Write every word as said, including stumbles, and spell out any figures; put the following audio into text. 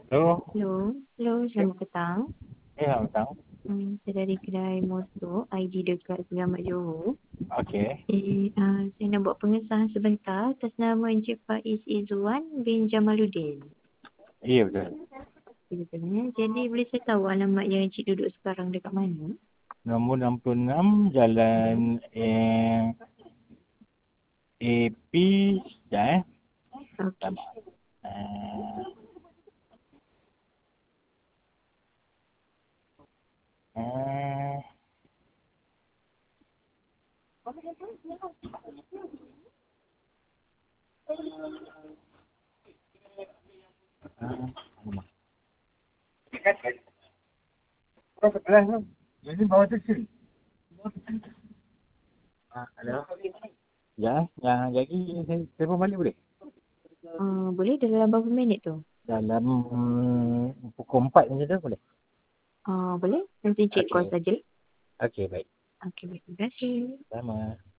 Hello. Hello, hello, selamat petang. Eh, selamat petang. Hmm, saya dari kedai motor I D dekat Selamat Johor. Okey. Eh, uh, saya nak buat pengesahan sebentar atas nama Encik Faiz Izzuan bin Jamaluddin. Ya, betul. Betul ya. Jadi boleh saya tahu alamat yang Encik duduk sekarang dekat mana? Nombor enam puluh enam Jalan eh, A P sekejap eh. Okey. Sabar. Uh, uh, Kau sebelah tu. Jadi bawa taksi. Ah, ada. Ya, yang lagi saya telefon balik boleh? Uh, boleh dalam berapa minit tu? Dalam hmm, pukul empat macam tu boleh? Uh, boleh? Nanti Encik call Okey. saja. Okey, baik. Okey, baik. Terima kasih. Sama.